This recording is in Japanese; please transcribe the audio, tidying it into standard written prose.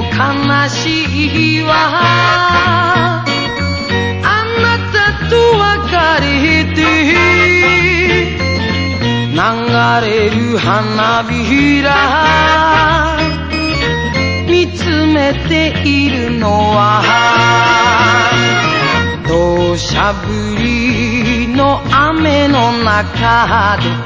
悲しいわあなたと別れて流れる花びら見つめているのは土砂降りの雨の中で